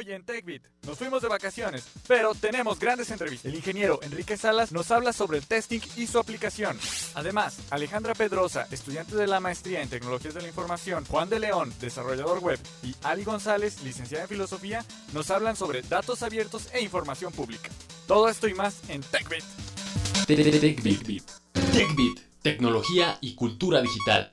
Hoy en TechBit nos fuimos de vacaciones, pero tenemos grandes entrevistas. El ingeniero Enrique Salas nos habla sobre el testing y su aplicación. Además, Alejandra Pedrosa, estudiante de la maestría en Tecnologías de la Información, Juan de León, desarrollador web, y Ali González, licenciada en Filosofía, nos hablan sobre datos abiertos e información pública. Todo esto y más en TechBit. TechBit. TechBit, tecnología y cultura digital.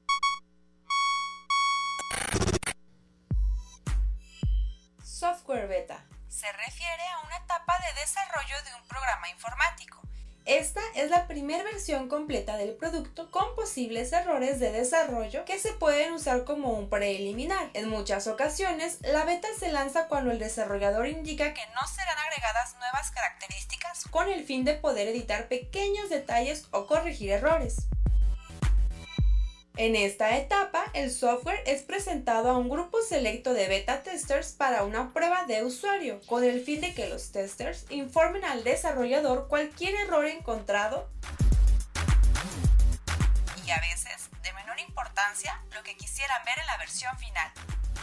Software beta se refiere a una etapa de desarrollo de un programa informático. Esta es la primera versión completa del producto con posibles errores de desarrollo que se pueden usar como un preliminar. En muchas ocasiones, la beta se lanza cuando el desarrollador indica que no serán agregadas nuevas características con el fin de poder editar pequeños detalles o corregir errores. En esta etapa, el software es presentado a un grupo selecto de beta testers para una prueba de usuario, con el fin de que los testers informen al desarrollador cualquier error encontrado y a veces, de menor importancia, lo que quisieran ver en la versión final.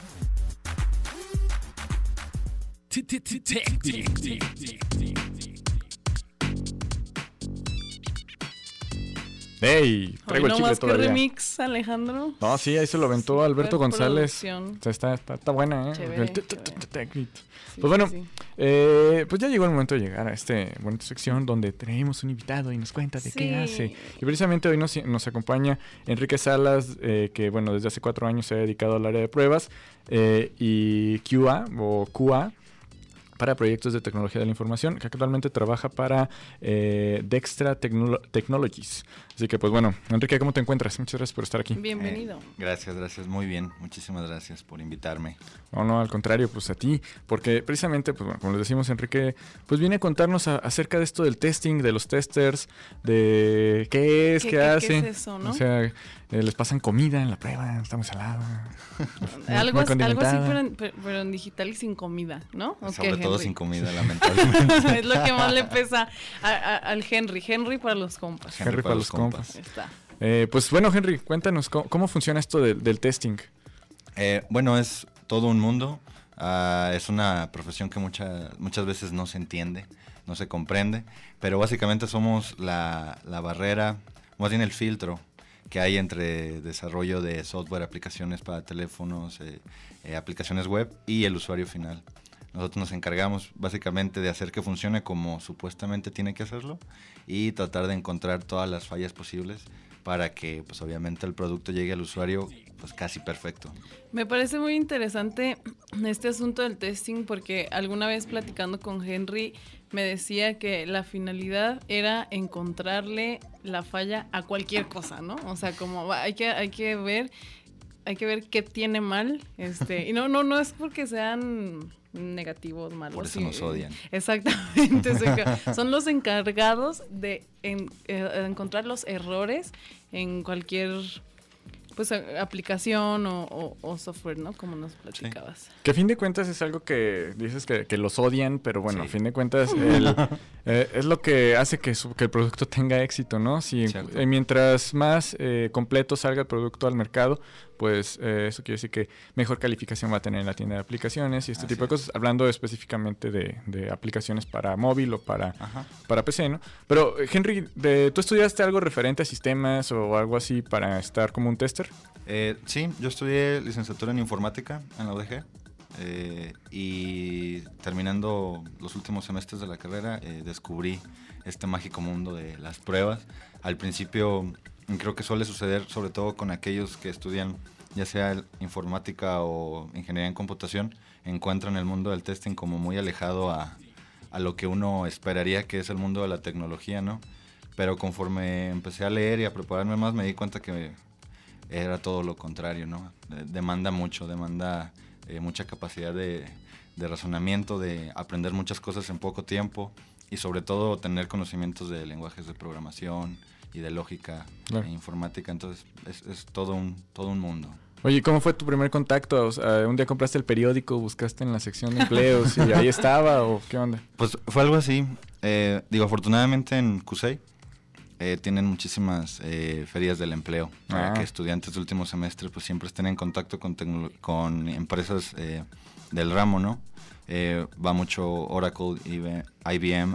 ¡Ey! Traigo el chicle todavía. Remix, Alejandro. No, sí, ahí se lo aventó Alberto González. Producción. O sea, está buena, ¿eh? Chévere, TechBit. Sí, Pues bueno, sí. pues ya llegó el momento de llegar a esta bonita sección donde tenemos un invitado y nos cuenta de qué hace. Y precisamente hoy nos acompaña Enrique Salas, que bueno, desde hace 4 años se ha dedicado al área de pruebas y QA para proyectos de tecnología de la información, que actualmente trabaja para Dextra Technologies. Así que pues bueno, Enrique, ¿cómo te encuentras? Muchas gracias por estar aquí. Bienvenido. Gracias, muy bien. Muchísimas gracias por invitarme. No, al contrario, pues a ti, porque precisamente, pues bueno, como les decimos, Enrique, pues viene a contarnos acerca de esto del testing, de los testers, de qué es, qué hace. ¿Qué es eso, no? O sea, les pasan comida en la prueba, está muy salada. Algo muy así, condimentada. pero en digital y sin comida, ¿no? Sobre todo sin comida, lamentablemente. Es lo que más le pesa al Henry. Henry para los compas. Henry para los compas. Está. Pues bueno, Henry, cuéntanos, ¿cómo funciona esto del testing? Bueno, es todo un mundo. Es una profesión que muchas veces no se entiende, no se comprende, pero básicamente somos la barrera, más bien el filtro que hay entre desarrollo de software, aplicaciones para teléfonos, aplicaciones web y el usuario final. Nosotros nos encargamos básicamente de hacer que funcione como supuestamente tiene que hacerlo y tratar de encontrar todas las fallas posibles para que pues obviamente el producto llegue al usuario pues casi perfecto. Me parece muy interesante este asunto del testing porque alguna vez platicando con Henry me decía que la finalidad era encontrarle la falla a cualquier cosa, ¿no? O sea, como hay que ver qué tiene mal, y no es porque sean negativos, malos. Por eso nos odian. Exactamente. Son los encargados de encontrar los errores en cualquier pues aplicación o software, ¿no? Como nos platicabas. Sí. Que a fin de cuentas es algo que dices que los odian, pero bueno, sí. A fin de cuentas es lo que hace que el producto tenga éxito, ¿no? Mientras más completo salga el producto al mercado, pues eso quiere decir que mejor calificación va a tener en la tienda de aplicaciones y este tipo de cosas, hablando específicamente de aplicaciones para móvil o para PC, ¿no? Pero, Henry, ¿tú estudiaste algo referente a sistemas o algo así para estar como un tester? Sí, yo estudié licenciatura en informática en la UDG y terminando los últimos semestres de la carrera descubrí este mágico mundo de las pruebas. Al principio creo que suele suceder sobre todo con aquellos que estudian ya sea informática o ingeniería en computación, encuentran el mundo del testing como muy alejado a lo que uno esperaría que es el mundo de la tecnología, ¿no? Pero conforme empecé a leer y a prepararme más me di cuenta que era todo lo contrario, ¿no? Demanda mucha capacidad de razonamiento, de aprender muchas cosas en poco tiempo y sobre todo tener conocimientos de lenguajes de programación y de lógica e informática. Entonces es todo un mundo. Oye, ¿cómo fue tu primer contacto? O sea, ¿un día compraste el periódico, buscaste en la sección de empleos y ahí estaba o qué onda? Pues fue algo así. Afortunadamente en CUSEI tienen muchísimas ferias del empleo para que estudiantes de último semestre pues siempre estén en contacto con empresas del ramo, ¿no? Va mucho Oracle, IBM,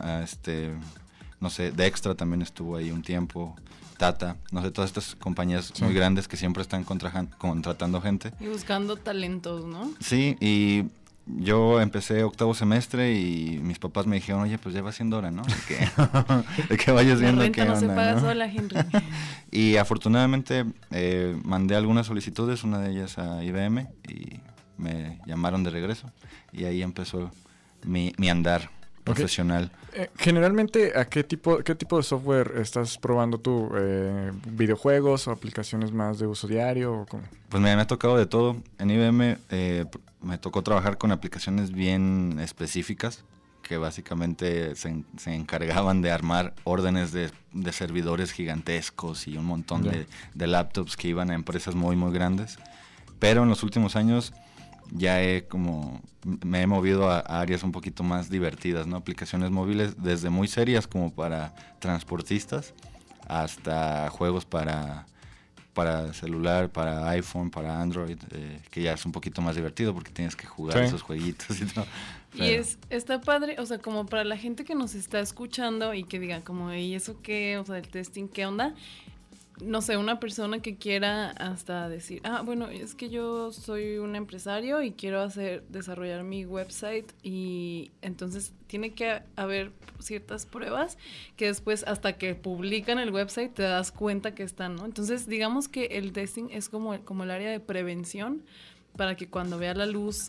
no sé, Dextra también estuvo ahí un tiempo, Tata, no sé, todas estas compañías muy grandes que siempre están contratando gente. Y buscando talentos, ¿no? Sí, y yo empecé octavo semestre y mis papás me dijeron, oye, pues ya va siendo hora, ¿no? De que vayas viendo qué onda, La renta no se paga ¿no? sola, Henry. Y afortunadamente mandé algunas solicitudes, una de ellas a IBM, y me llamaron de regreso. Y ahí empezó mi andar profesional. Generalmente, ¿a qué tipo de software estás probando tú? ¿Videojuegos o aplicaciones más de uso diario? ¿O cómo? Pues me ha tocado de todo. En IBM me tocó trabajar con aplicaciones bien específicas que básicamente se encargaban de armar órdenes de servidores gigantescos y un montón de laptops que iban a empresas muy, muy grandes. Pero en los últimos años ya me he movido a áreas un poquito más divertidas, ¿no? Aplicaciones móviles desde muy serias como para transportistas hasta juegos para celular, para iPhone, para Android, que ya es un poquito más divertido porque tienes que jugar esos jueguitos y todo. Y está padre, o sea, como para la gente que nos está escuchando y que diga como, ¿y eso qué? O sea, el testing, ¿qué onda? No sé, una persona que quiera hasta decir, bueno, es que yo soy un empresario y quiero desarrollar mi website, y entonces tiene que haber ciertas pruebas que después, hasta que publican el website, te das cuenta que están, ¿no? Entonces, digamos que el testing es como el área de prevención para que cuando vea la luz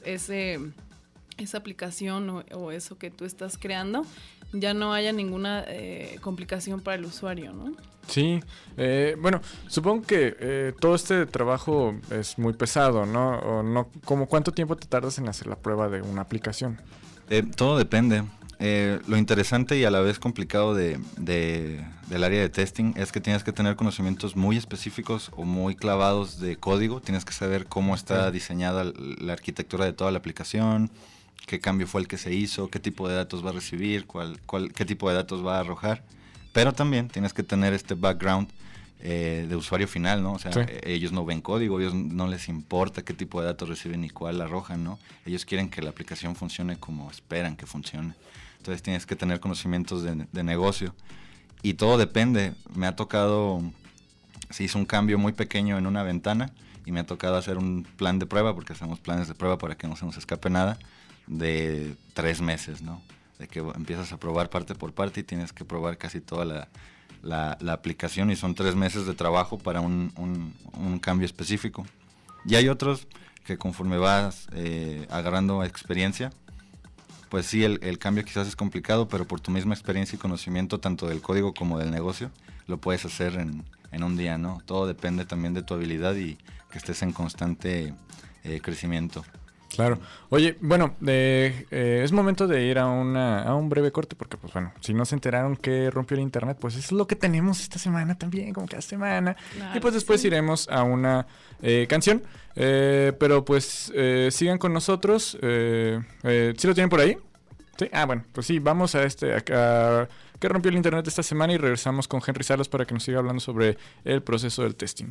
esa aplicación o eso que tú estás creando, ya no haya ninguna complicación para el usuario, ¿no? Sí, bueno, supongo que todo este trabajo es muy pesado, ¿no? O no, ¿cómo cuánto tiempo te tardas en hacer la prueba de una aplicación? Todo depende. Lo interesante y a la vez complicado del área de testing es que tienes que tener conocimientos muy específicos o muy clavados de código. Tienes que saber cómo está diseñada la arquitectura de toda la aplicación, qué cambio fue el que se hizo, qué tipo de datos va a recibir, qué tipo de datos va a arrojar. Pero también tienes que tener este background de usuario final, ¿no? O sea, ellos no ven código, ellos no les importa qué tipo de datos reciben y cuál arrojan, ¿no? Ellos quieren que la aplicación funcione como esperan que funcione. Entonces tienes que tener conocimientos de negocio. Y todo depende. Me ha tocado, se hizo un cambio muy pequeño en una ventana y me ha tocado hacer un plan de prueba, porque hacemos planes de prueba para que no se nos escape nada, de 3 meses, ¿no? De que empiezas a probar parte por parte y tienes que probar casi toda la aplicación, y son 3 meses de trabajo para un cambio específico. Y hay otros que conforme vas agarrando experiencia, pues sí, el cambio quizás es complicado, pero por tu misma experiencia y conocimiento tanto del código como del negocio, lo puedes hacer en un día, ¿no? Todo depende también de tu habilidad y que estés en constante crecimiento. Claro. Oye, bueno, es momento de ir a un breve corte porque, pues bueno, si no se enteraron que rompió el internet, pues eso es lo que tenemos esta semana también, como cada semana. Claro, y pues después iremos a una canción, pero pues sigan con nosotros. ¿Sí lo tienen por ahí? ¿Sí? Bueno, pues sí, vamos a que rompió el internet esta semana y regresamos con Henry Salas para que nos siga hablando sobre el proceso del testing.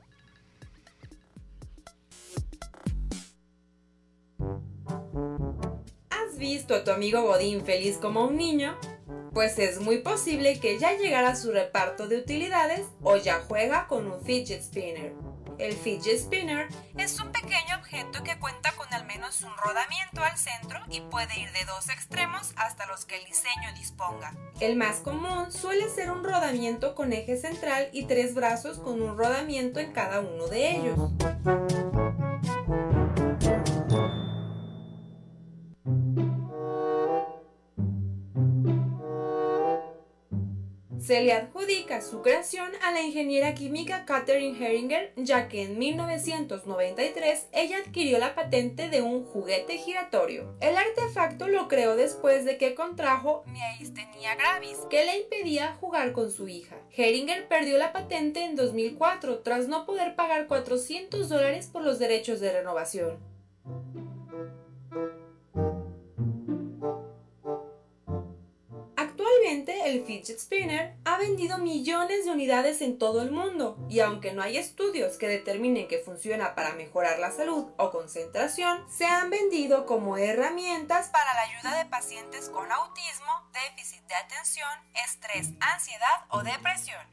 ¿Has visto a tu amigo Godín feliz como un niño? Pues es muy posible que ya llegara a su reparto de utilidades o ya juega con un fidget spinner. El fidget spinner es un pequeño objeto que cuenta con al menos un rodamiento al centro y puede ir de 2 extremos hasta los que el diseño disponga. El más común suele ser un rodamiento con eje central y 3 brazos con un rodamiento en cada uno de ellos. Se le adjudica su creación a la ingeniera química Catherine Heringer, ya que en 1993 ella adquirió la patente de un juguete giratorio. El artefacto lo creó después de que contrajo miastenia gravis, que le impedía jugar con su hija. Heringer perdió la patente en 2004 tras no poder pagar $400 por los derechos de renovación. Actualmente, el fidget spinner ha ha vendido millones de unidades en todo el mundo, y aunque no hay estudios que determinen que funciona para mejorar la salud o concentración, se han vendido como herramientas para la ayuda de pacientes con autismo, déficit de atención, estrés, ansiedad o depresión.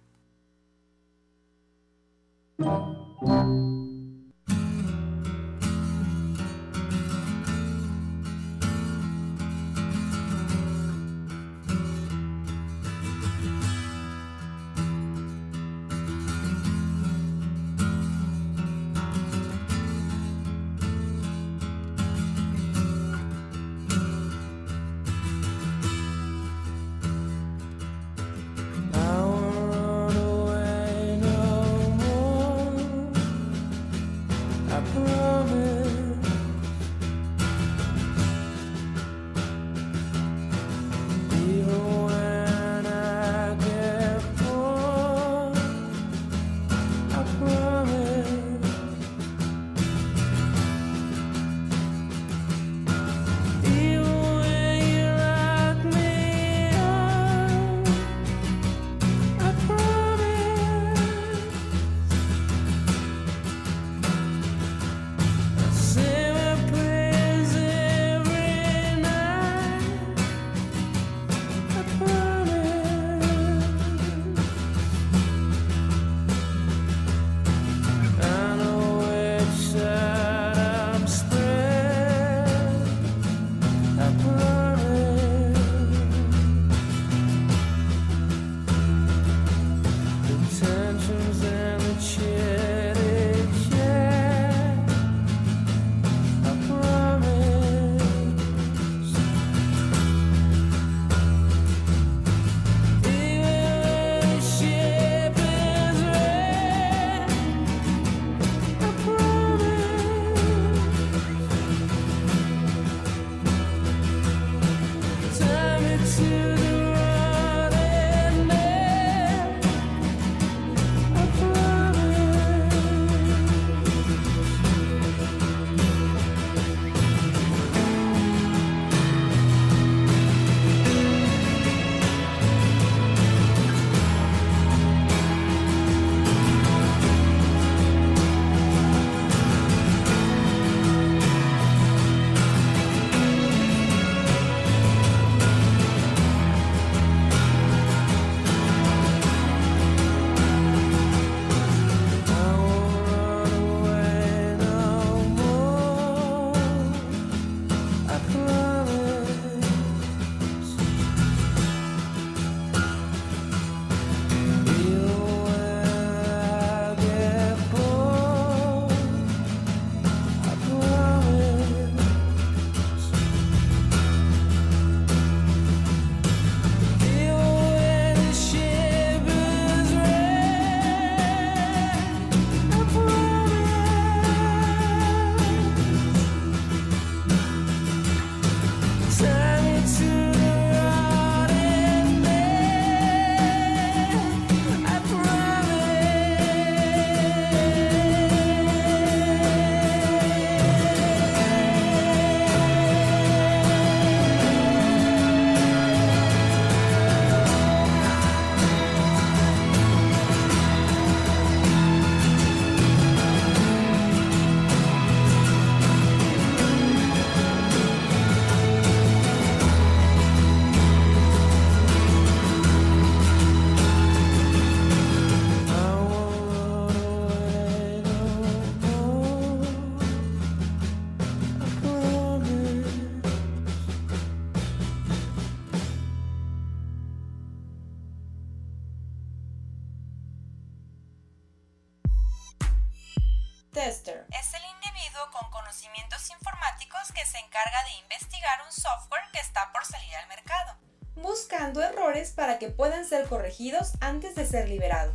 Tester es el individuo con conocimientos informáticos que se encarga de investigar un software que está por salir al mercado, buscando errores para que puedan ser corregidos antes de ser liberado.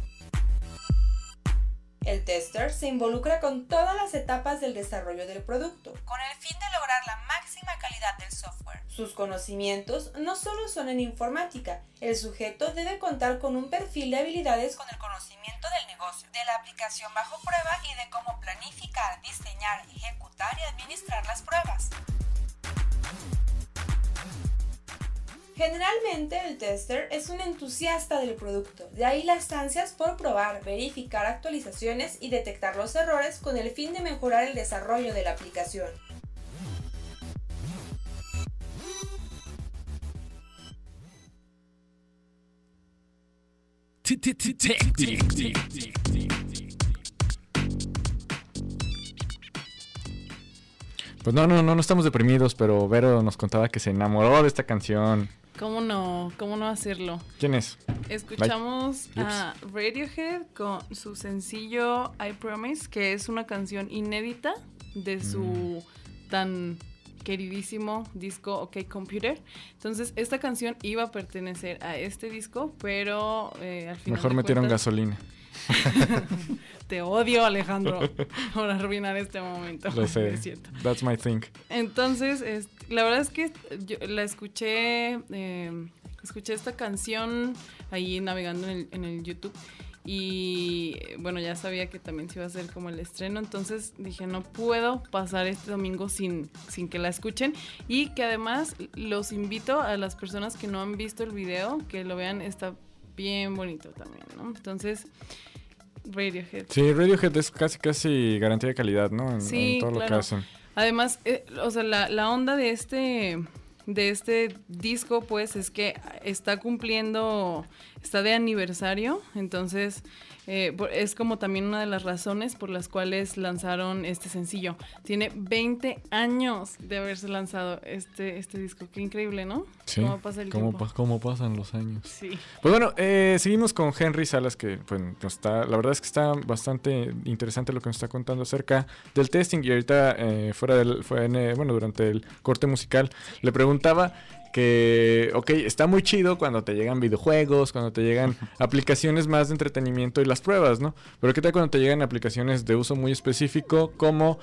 El tester se involucra con todas las etapas del desarrollo del producto, con el fin de lograr la máxima calidad del software. Sus conocimientos no solo son en informática, el sujeto debe contar con un perfil de habilidades con el conocimiento del negocio, de la aplicación bajo prueba y de cómo planificar, diseñar, ejecutar y administrar las pruebas. Generalmente el tester es un entusiasta del producto, de ahí las ansias por probar, verificar actualizaciones y detectar los errores con el fin de mejorar el desarrollo de la aplicación. Pues no estamos deprimidos, pero Vero nos contaba que se enamoró de esta canción. ¿Cómo no hacerlo? ¿Quién es? Escuchamos a Radiohead con su sencillo I Promise, que es una canción inédita de su tan queridísimo disco OK Computer. Entonces, esta canción iba a pertenecer a este disco, pero al final mejor metieron gasolina. Te odio, Alejandro, por arruinar este momento. Lo sé. Es cierto. That's my thing. Entonces, la verdad es que yo la escuché esta canción ahí navegando en el YouTube. Y bueno, ya sabía que también se iba a hacer como el estreno, entonces dije, no puedo pasar este domingo sin que la escuchen. Y que además los invito a las personas que no han visto el video, que lo vean, está bien bonito también, ¿no? Entonces, Radiohead. Sí, Radiohead es casi garantía de calidad, ¿no? En todo lo que hacen. Además, o sea, la onda de este disco, pues, es que está de aniversario, entonces es como también una de las razones por las cuales lanzaron este sencillo. Tiene 20 años de haberse lanzado este disco, qué increíble, ¿no? Sí, cómo pasa el tiempo. Cómo pasan los años. Sí. Pues bueno, seguimos con Henry Salas, que pues la verdad es que está bastante interesante lo que nos está contando acerca del testing, y ahorita durante el corte musical le preguntaba que, ok, está muy chido cuando te llegan videojuegos, cuando te llegan aplicaciones más de entretenimiento y las pruebas, ¿no? Pero ¿qué tal cuando te llegan aplicaciones de uso muy específico como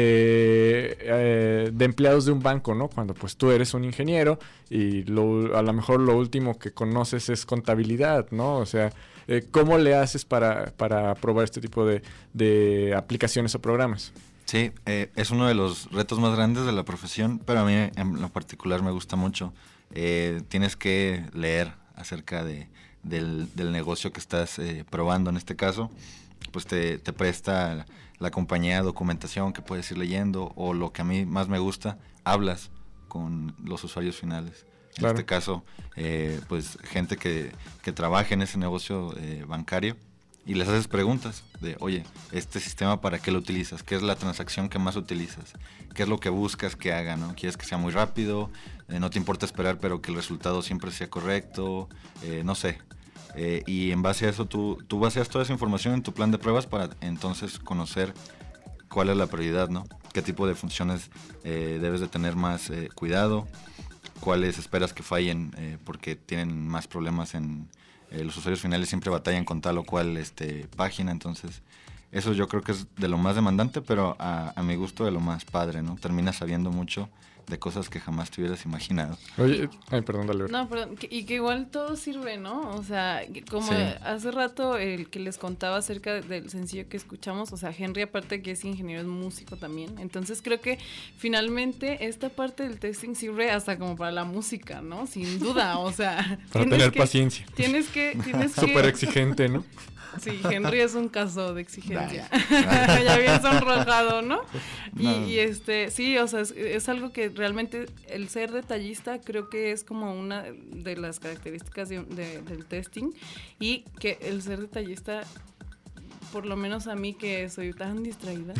de empleados de un banco, ¿no? Cuando pues tú eres un ingeniero y a lo mejor lo último que conoces es contabilidad, ¿no? O sea, ¿cómo le haces para probar este tipo de aplicaciones o programas? Sí, es uno de los retos más grandes de la profesión, pero a mí en lo particular me gusta mucho. Tienes que leer acerca del negocio que estás probando. En este caso, pues te presta la compañía documentación que puedes ir leyendo, o lo que a mí más me gusta, hablas con los usuarios finales. Claro. En este caso, pues gente que trabaja en ese negocio bancario, y les haces preguntas de, oye, ¿este sistema para qué lo utilizas? ¿Qué es la transacción que más utilizas? ¿Qué es lo que buscas que haga, no? ¿Quieres que sea muy rápido? ¿No te importa esperar pero que el resultado siempre sea correcto? No sé. Y en base a eso tú baseas toda esa información en tu plan de pruebas para entonces conocer cuál es la prioridad, ¿no? ¿Qué tipo de funciones debes de tener más cuidado? ¿Cuáles esperas que fallen porque tienen más problemas en... los usuarios finales siempre batallan con tal o cual página, entonces eso yo creo que es de lo más demandante, pero a mi gusto de lo más padre, ¿no? Terminas sabiendo mucho de cosas que jamás te hubieras imaginado. Oye, perdón, dale. No, perdón, y que igual todo sirve, ¿no? O sea, como sí. Hace rato el que les contaba acerca del sencillo que escuchamos, o sea, Henry, aparte que es ingeniero, es músico también, entonces creo que finalmente esta parte del testing sirve hasta como para la música, ¿no? Sin duda, o sea... para tener paciencia. Tienes que... Súper exigente, ¿no? Sí, Henry es un caso de exigencia. Ya bien sonrojado, ¿no? Y sí, o sea, es algo que realmente el ser detallista creo que es como una de las características del testing, y que el ser detallista, por lo menos a mí que soy tan distraída,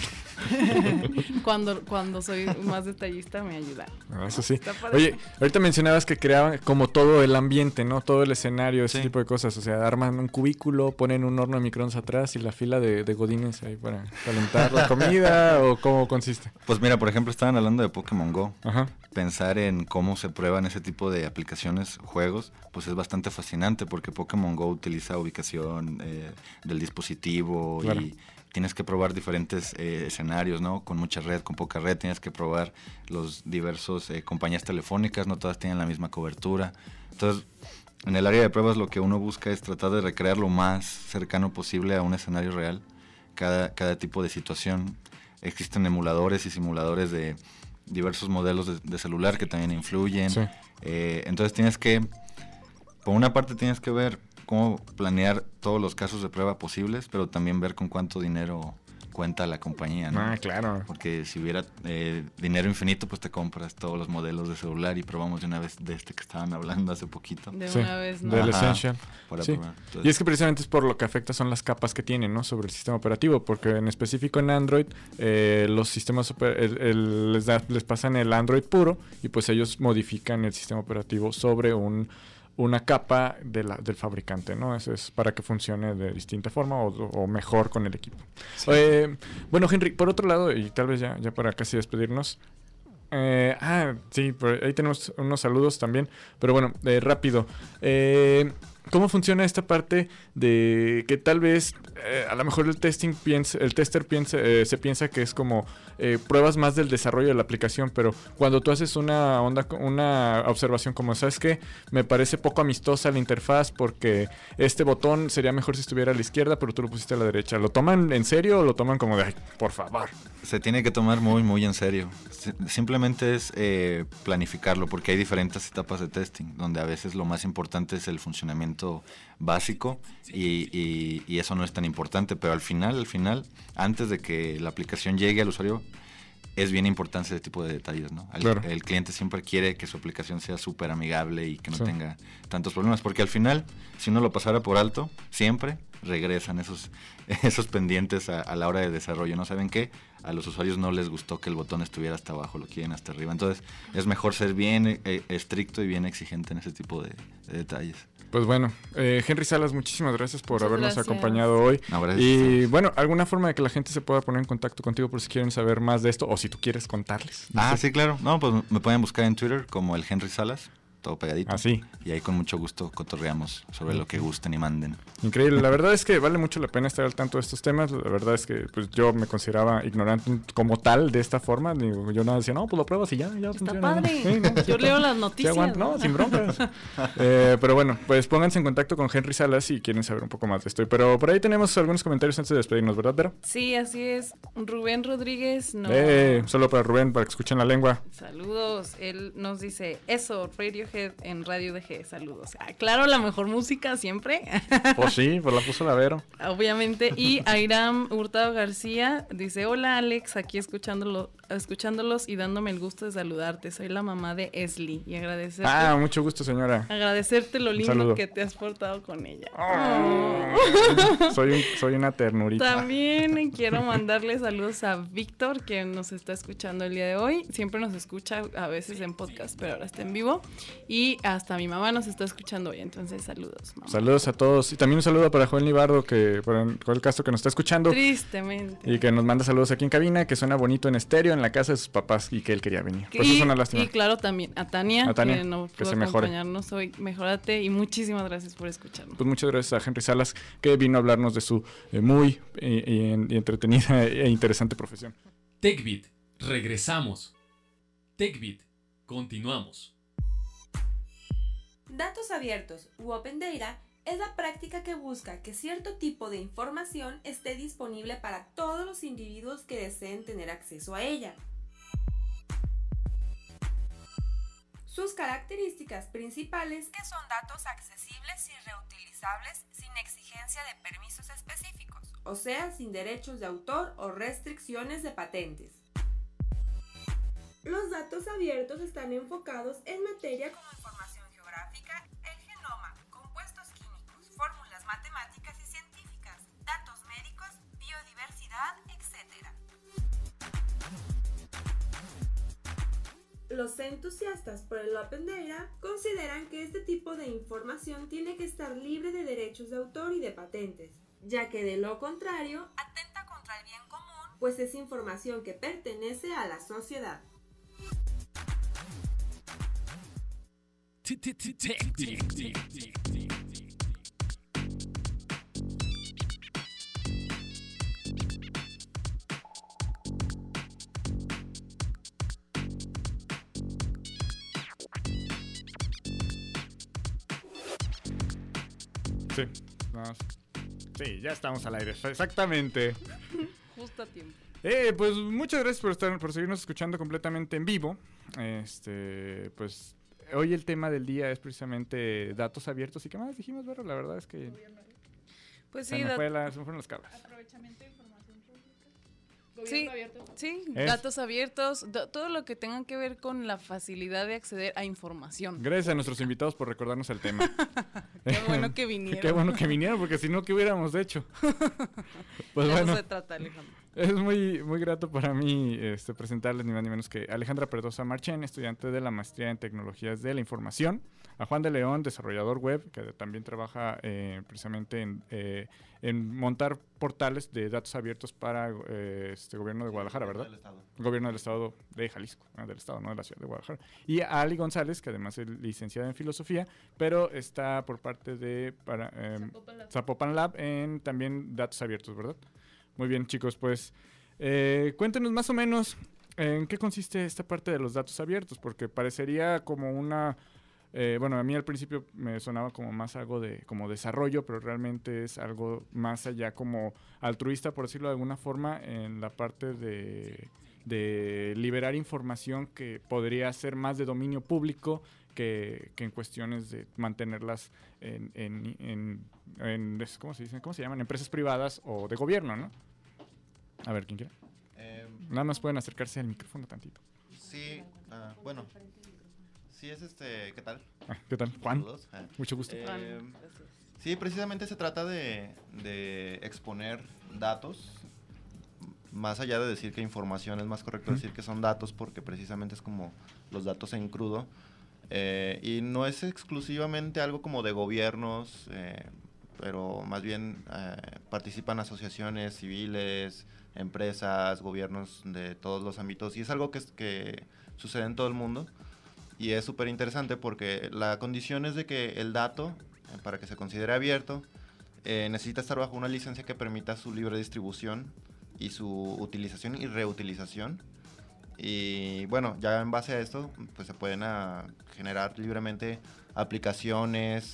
cuando soy más detallista me ayuda. Eso sí. Oye, ahorita mencionabas que creaban como todo el ambiente, ¿no? Todo el escenario, ese tipo de cosas. O sea, arman un cubículo, ponen un horno de microondas atrás y la fila de godines ahí para calentar la comida, ¿o cómo consiste? Pues mira, por ejemplo, estaban hablando de Pokémon Go. Ajá. Pensar en cómo se prueban ese tipo de aplicaciones, juegos, pues es bastante fascinante, porque Pokémon Go utiliza ubicación del dispositivo. Claro. Y tienes que probar diferentes escenarios, ¿no? Con mucha red, con poca red, tienes que probar los diversos compañías telefónicas, no todas tienen la misma cobertura. Entonces, en el área de pruebas lo que uno busca es tratar de recrear lo más cercano posible a un escenario real cada tipo de situación. Existen emuladores y simuladores de diversos modelos de celular que también influyen. Sí. Entonces por una parte tienes que ver cómo planear todos los casos de prueba posibles, pero también ver con cuánto dinero cuenta la compañía, ¿no? Claro. Porque si hubiera dinero infinito, pues te compras todos los modelos de celular y probamos de una vez de este que estaban hablando hace poquito. De Sí, una vez, ¿no? del Ajá, Essential. para Sí. probar. Entonces, Y es que precisamente es por lo que afecta son las capas que tienen, ¿no? Sobre el sistema operativo, porque en específico en Android los sistemas les pasan el Android puro y pues ellos modifican el sistema operativo sobre una capa del fabricante, ¿no? Eso es para que funcione de distinta forma o mejor con el equipo. Sí. Bueno, Henry, por otro lado, y tal vez ya para casi despedirnos. Sí, ahí tenemos unos saludos también. Pero bueno, rápido. ¿Cómo funciona esta parte de que tal vez a lo mejor el tester se piensa que es como pruebas más del desarrollo de la aplicación, pero cuando tú haces una observación como, ¿sabes qué? Me parece poco amistosa la interfaz porque este botón sería mejor si estuviera a la izquierda, pero tú lo pusiste a la derecha. ¿Lo toman en serio o lo toman como de, ay, por favor? Se tiene que tomar muy, muy en serio. Simplemente es planificarlo, porque hay diferentes etapas de testing, donde a veces lo más importante es el funcionamiento básico y eso no es tan importante, pero al final, antes de que la aplicación llegue al usuario, es bien importante ese tipo de detalles, ¿no? Claro. El cliente siempre quiere que su aplicación sea súper amigable y que no tenga tantos problemas, porque al final, si uno lo pasara por alto, siempre regresan esos pendientes a la hora de desarrollo. ¿No saben qué? A los usuarios no les gustó que el botón estuviera hasta abajo, lo quieren hasta arriba. Entonces, es mejor ser bien estricto y bien exigente en ese tipo de detalles. Pues bueno, Henry Salas, muchísimas gracias por Muchas habernos gracias. acompañado hoy. No, gracias. Y bueno, ¿alguna forma de que la gente se pueda poner en contacto contigo por si quieren saber más de esto o si tú quieres contarles? No sé. Sí, claro. No, pues me pueden buscar en Twitter como el Henry Salas, todo pegadito. Así. Y ahí con mucho gusto cotorreamos sobre lo que gusten y manden. Increíble. La verdad es que vale mucho la pena estar al tanto de estos temas. La verdad es que pues yo me consideraba ignorante como tal de esta forma. Digo, yo nada decía, no, pues lo pruebas y ya Está funciona. padre. Sí, no, Yo leo las sí noticias. aguanto. No, sin broncas. Pero bueno, pues pónganse en contacto con Henry Salas si quieren saber un poco más de esto. Pero por ahí tenemos algunos comentarios antes de despedirnos, ¿verdad, Vero? Sí, así es. Rubén Rodríguez no. Solo para Rubén, para que escuchen la lengua. Saludos. Él nos dice, eso, Radiohead en Radio DG. Saludos. Claro, la mejor música siempre. Pues sí, pues la puso la Vero. Obviamente. Y Airam Hurtado García dice, hola Alex, aquí escuchándolos y dándome el gusto de saludarte. Soy la mamá de Esli y agradecerte. Mucho gusto, señora. Agradecerte lo lindo saludo. que te has portado con ella. Soy una ternurita. También quiero mandarle saludos a Víctor, que nos está escuchando el día de hoy. Siempre nos escucha a veces en podcast, pero ahora está en vivo. Y hasta mi mamá nos está escuchando hoy, entonces saludos, mamá. Saludos a todos. Y también un saludo para Joel Nibardo, Joel Castro, que nos está escuchando. Tristemente. Y que nos manda saludos aquí en cabina, que suena bonito en estéreo en la casa de sus papás y que él quería venir. Pues eso es una lástima. Y claro, también a Tania, que no que pudo se mejore. acompañarnos hoy. Mejórate y muchísimas gracias por escucharnos. Pues muchas gracias a Henry Salas, que vino a hablarnos de su muy y entretenida e interesante profesión. TechBit, regresamos. TechBit, continuamos. Datos abiertos u Open Data es la práctica que busca que cierto tipo de información esté disponible para todos los individuos que deseen tener acceso a ella. Sus características principales que son datos accesibles y reutilizables sin exigencia de permisos específicos, o sea, sin derechos de autor o restricciones de patentes. Los datos abiertos están enfocados en materia como información geográfica, el genoma, compuestos químicos, fórmulas matemáticas y científicas, datos médicos, biodiversidad, etc. Los entusiastas por el Open Data consideran que este tipo de información tiene que estar libre de derechos de autor y de patentes, ya que de lo contrario atenta contra el bien común, pues es información que pertenece a la sociedad. Sí, ya estamos al aire. Exactamente. Justo a tiempo. Pues muchas gracias por seguirnos escuchando completamente en vivo. Pues hoy el tema del día es precisamente datos abiertos. ¿Y qué más dijimos, Vero? La verdad es que Pues se sí, me fueron las cabras. Aprovechamiento de información pública. Sí, Gobierno abierto. sí, Es- datos abiertos, todo lo que tenga que ver con la facilidad de acceder a información. Gracias a nuestros invitados por recordarnos el tema. Qué bueno que vinieron. Qué bueno que vinieron, porque si no, ¿qué hubiéramos hecho? Pues De bueno, eso se trata, Alejandro. es muy, muy grato para mí presentarles ni más ni menos que Alejandra Perdosa Marchén, estudiante de la maestría en Tecnologías de la Información, a Juan de León, desarrollador web, que también trabaja precisamente en montar portales de datos abiertos para gobierno de Guadalajara, ¿verdad? Del Estado. Gobierno del Estado de Jalisco, del Estado, no de la ciudad de Guadalajara. Y a Ali González, que además es licenciada en Filosofía, pero está por parte de Zapopan Lab en también datos abiertos, ¿verdad? Muy bien, chicos, pues cuéntenos más o menos en qué consiste esta parte de los datos abiertos, porque parecería como una... bueno, a mí al principio me sonaba como más algo de como desarrollo, pero realmente es algo más allá como altruista, por decirlo de alguna forma, en la parte de liberar información que podría ser más de dominio público que en cuestiones de mantenerlas ¿cómo se dice? ¿Cómo se llaman? Empresas privadas o de gobierno, ¿no? A ver, ¿quién quiere? Nada más pueden acercarse al micrófono tantito. Sí, bueno. Sí, es ¿qué tal? ¿Qué tal? Juan, Saludos. mucho gusto. Sí, precisamente se trata de exponer datos. Más allá de decir que información, es más correcto decir que son datos porque precisamente es como los datos en crudo. Y no es exclusivamente algo como de gobiernos, pero más bien participan asociaciones civiles, empresas, gobiernos de todos los ámbitos. Y es algo que sucede en todo el mundo. Y es súper interesante porque la condición es de que el dato, para que se considere abierto, necesita estar bajo una licencia que permita su libre distribución y su utilización y reutilización. Y bueno, ya en base a esto, pues se pueden generar libremente aplicaciones,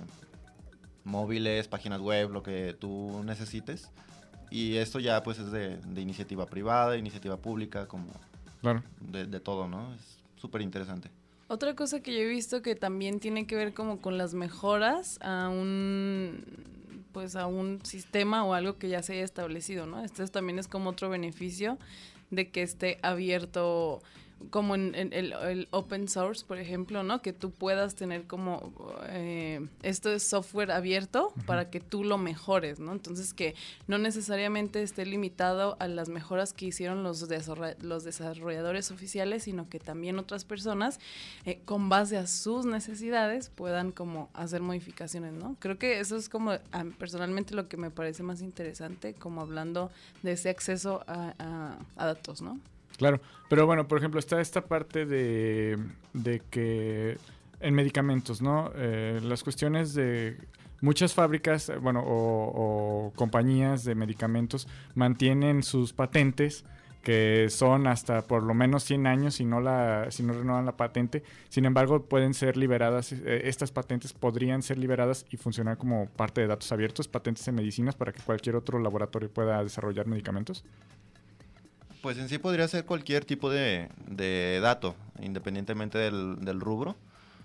móviles, páginas web, lo que tú necesites. Y esto ya pues es de iniciativa privada, iniciativa pública, como Claro. de todo, ¿no? Es súper interesante. Otra cosa que yo he visto que también tiene que ver como con las mejoras a un sistema o algo que ya se haya establecido, ¿no? Esto también es como otro beneficio de que esté abierto, como en el open source, por ejemplo, ¿no? Que tú puedas tener como esto es software abierto para que tú lo mejores, ¿no? Entonces que no necesariamente esté limitado a las mejoras que hicieron los desarrolladores oficiales, sino que también otras personas con base a sus necesidades puedan como hacer modificaciones, ¿no? Creo que eso es como personalmente lo que me parece más interesante, como hablando de ese acceso a datos, ¿no? Claro, pero bueno, por ejemplo, está esta parte de que en medicamentos, ¿no? Las cuestiones de muchas fábricas, bueno, o compañías de medicamentos mantienen sus patentes que son hasta por lo menos 100 años si no renuevan la patente. Sin embargo, pueden ser liberadas, estas patentes podrían ser liberadas y funcionar como parte de datos abiertos, patentes en medicinas para que cualquier otro laboratorio pueda desarrollar medicamentos. Pues en sí podría ser cualquier tipo de dato, independientemente del rubro.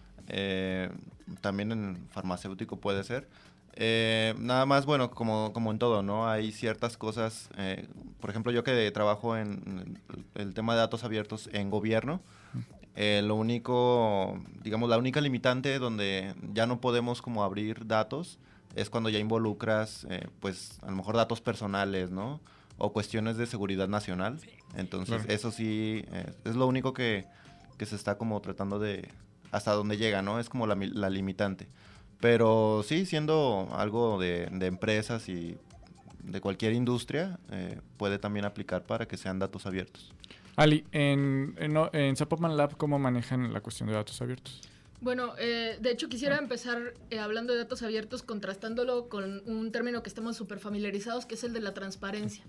También en farmacéutico puede ser. Nada más, bueno, como en todo, ¿no? Hay ciertas cosas, por ejemplo, yo que trabajo en el tema de datos abiertos en gobierno, lo único, digamos, la única limitante donde ya no podemos como abrir datos es cuando ya involucras, pues, a lo mejor datos personales, ¿no? O cuestiones de seguridad nacional. Entonces, Claro. eso sí, es lo único que se está como tratando de, hasta donde llega, ¿no? Es como la limitante. Pero sí, siendo algo de empresas y de cualquier industria, puede también aplicar para que sean datos abiertos. Ali, en Zapopan Lab, ¿cómo manejan la cuestión de datos abiertos? Bueno, de hecho quisiera empezar hablando de datos abiertos, contrastándolo con un término que estamos súper familiarizados, que es el de la transparencia.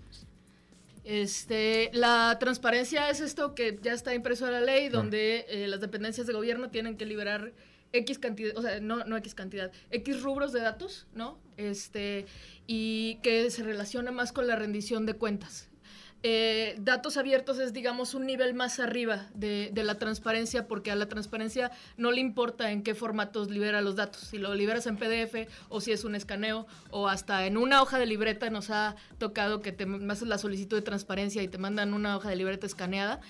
La transparencia es esto que ya está impreso en la ley, donde las dependencias de gobierno tienen que liberar X cantidad, o sea, no X cantidad, X rubros de datos, ¿no? Y que se relaciona más con la rendición de cuentas. Datos abiertos es, digamos, un nivel más arriba de la transparencia, porque a la transparencia no le importa en qué formatos libera los datos, si lo liberas en PDF o si es un escaneo o hasta en una hoja de libreta. Nos ha tocado que te haces la solicitud de transparencia y te mandan una hoja de libreta escaneada.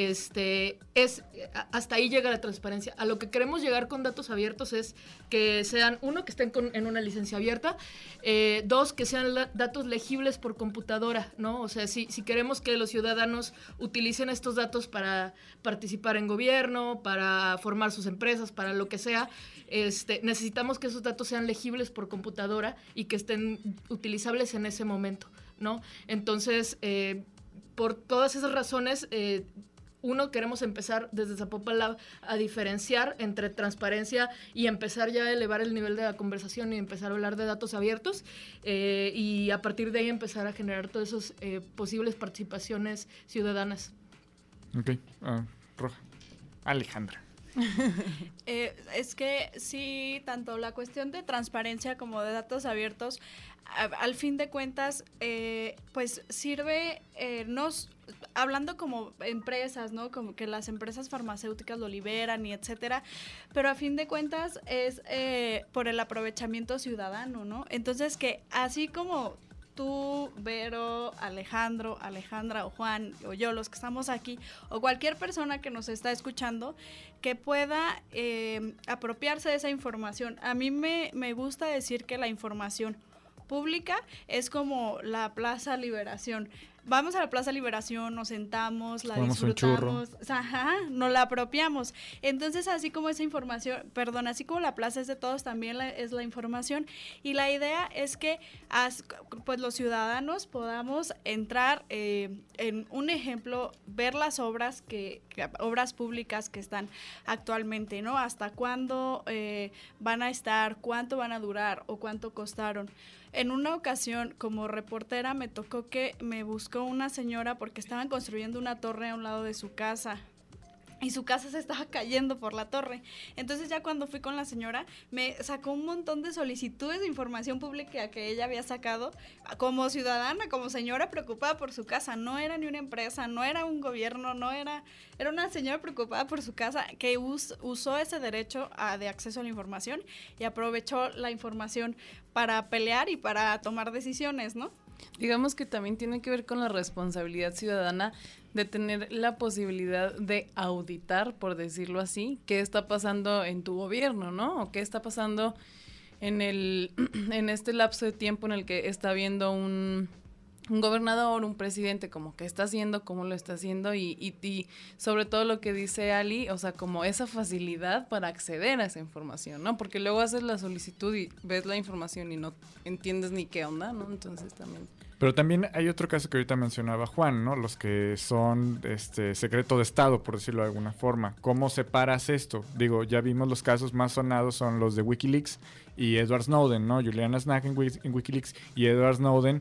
Hasta ahí llega la transparencia. A lo que queremos llegar con datos abiertos es que sean, uno, que estén en una licencia abierta, dos, que sean datos legibles por computadora, ¿no? O sea, si queremos que los ciudadanos utilicen estos datos para participar en gobierno, para formar sus empresas, para lo que sea, necesitamos que esos datos sean legibles por computadora y que estén utilizables en ese momento, ¿no? Entonces, por todas esas razones, uno, queremos empezar desde Zapopan Lab a diferenciar entre transparencia y empezar ya a elevar el nivel de la conversación y empezar a hablar de datos abiertos, y a partir de ahí empezar a generar todas esas posibles participaciones ciudadanas. Ok, Roja. Alejandra. Es que sí, tanto la cuestión de transparencia como de datos abiertos, al fin de cuentas, pues sirve, hablando como empresas, ¿no? Como que las empresas farmacéuticas lo liberan y etcétera, pero a fin de cuentas es por el aprovechamiento ciudadano, ¿no? Entonces, que así como tú, Vero, Alejandro, Alejandra o Juan o yo, los que estamos aquí, o cualquier persona que nos está escuchando, que pueda apropiarse de esa información. A mí me gusta decir que la información pública es como la Plaza Liberación. Vamos a la Plaza Liberación, nos sentamos, la disfrutamos, nos la apropiamos. Entonces, así como esa información, así como la plaza es de todos, también es la información. Y la idea es que pues los ciudadanos podamos entrar en un ejemplo, ver las obras obras públicas que están actualmente, ¿no? Hasta cuándo van a estar, cuánto van a durar o cuánto costaron. En una ocasión, como reportera, me tocó que me buscó una señora porque estaban construyendo una torre a un lado de su casa. Y su casa se estaba cayendo por la torre. Entonces ya cuando fui con la señora, me sacó un montón de solicitudes de información pública que ella había sacado como ciudadana, como señora preocupada por su casa. No era ni una empresa, no era un gobierno, era una señora preocupada por su casa que usó ese derecho de acceso a la información y aprovechó la información para pelear y para tomar decisiones, ¿no? Digamos que también tiene que ver con la responsabilidad ciudadana de tener la posibilidad de auditar, por decirlo así, qué está pasando en tu gobierno, ¿no? O qué está pasando en este lapso de tiempo en el que está habiendo un gobernador, un presidente, como qué está haciendo, cómo lo está haciendo y sobre todo lo que dice Ali, o sea, como esa facilidad para acceder a esa información, ¿no? Porque luego haces la solicitud y ves la información y no entiendes ni qué onda, ¿no? Entonces también... Pero también hay otro caso que ahorita mencionaba Juan, ¿no? Los que son secreto de Estado, por decirlo de alguna forma. ¿Cómo separas esto? Digo, ya vimos los casos más sonados son los de Wikileaks y Edward Snowden, ¿no? Julian Assange en Wikileaks y Edward Snowden